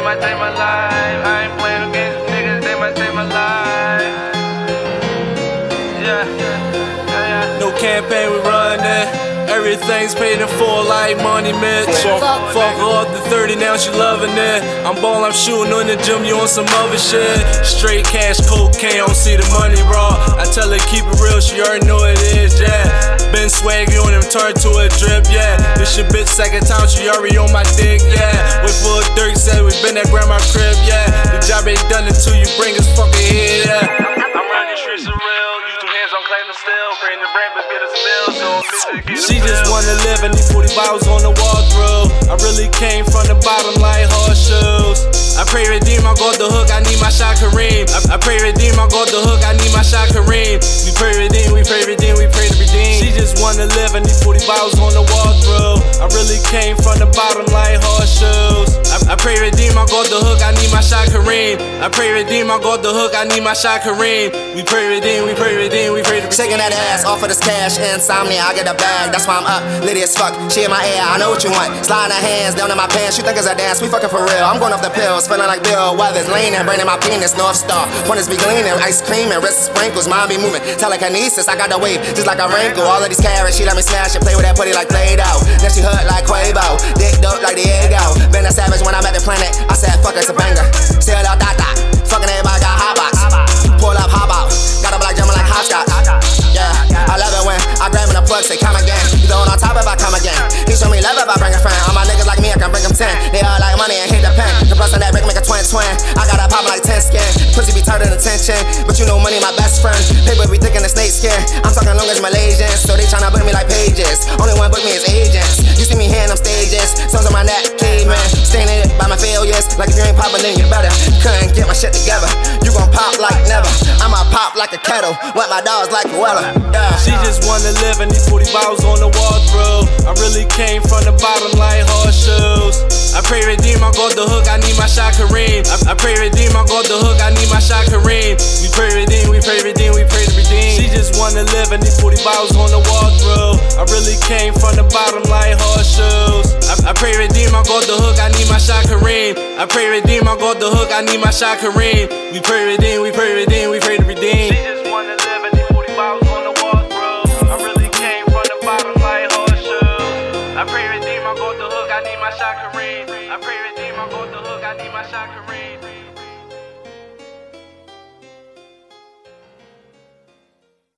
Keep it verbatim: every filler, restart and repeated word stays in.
might take my life. I ain't playing against niggas, they might take my life. Yeah, yeah, yeah. No campaign, we run it. Everything's paid in full like Money Mitch. Fuck, fuck her up to thirty, now she loving it. I'm ballin', I'm shooting in the gym, you on some other shit. Straight cash, cocaine, don't see the money raw. I tell her keep it real, she already know it is, yeah. Been swaggy on him, turn to a drip, yeah. This your bitch second time, she already on my dick, yeah. Wait for a Dirk said we been at grandma crib, yeah. The job ain't done until you bring his fucking head, yeah. I'm running the streets for real, use two hands on claiming still. Bring the rampers, get us a meal, so I'm busy, get a She just wanna live and these forty bottles on the walkthrough. I really came from the bottom like horseshoes. I pray redeem, I got the hook, I need my shot Kareem. I, I pray redeem, I got the hook, I need my shot Kareem. We pray redeem, we pray redeem, we pray to redeem. She just wanna live and these forty bottles on the walkthrough. I really came from the bottom like horseshoes. I, I pray redeem, I got the hook, I need my shot Kareem. I pray redeem, I got the hook, I need my shot Kareem. We pray redeem, we pray redeem, we pray to redeem. Shaking that ass off of this cash, insomnia, I get a bag, that's why I'm up, litty as fuck. She in my ear, I know what you want. Sliding her hands down in my pants, you think it's a dance, we fucking for real. I'm going off the pills, feeling like Bill Weathers, leaning, burning my penis, North Star. Pointers be gleaming, ice cream and wrist sprinkles, mind be moving. Telekinesis, I got the wave, just like a wrinkle. All of these carrots, she let me smash it, play with that putty like Play-Doh. Then she hood like Quavo, dick dope like Diego. Been a savage when I'm at the planet, I said fuck it's a banger. Still out that dot, fucking everybody got hot box. Pull up, hop out, got a black jumping like hopscotch. Yeah, I love it when I grab in the plug, say come again. You throw it on top if I come again. He show me love if I bring a friend. All my niggas like me, I can bring them ten. They all like money and hit the pen. The plus on that brick make a twin twin. I got a pop like ten skin. Pussy be turning attention, but you know money my best friend. Paper be thick in the snake skin. I'm talking long as Malaysian, so they tryna book me like pages. Only one book me is agents. You see me here in them stages, songs on my neck, caveman. Staying it by my failures, like if you ain't poppin' then you better. Couldn't get my shit together. You gon' pop like never. I'ma pop like a kettle, wet my dogs like Cruella. Yeah. She just wanna live and these forty bottles on the walkthrough. I really came from the bottom like horseshoes. I pray redeem, I got the hook, I need my shot Kareem. I, I pray redeem, I got the hook, I need my shot Kareem. We pray redeem, we pray redeem, we pray to redeem. She just wanna live and these forty bottles on the walkthrough. I really came from the bottom like horseshoes. I, I pray redeem, I got the hook, I need my shot Kareem. I pray redeem, I got the hook, I need my shot Kareem. We pray redeem, we pray redeem, we pray to redeem. She just wanna live and these forty bottles on the walkthrough. I really came from the bottom like horseshoes. I pray redeem, I got the hook, I need my shot Kareem. I pray redeem, I got the hook, I need my shot Kareem.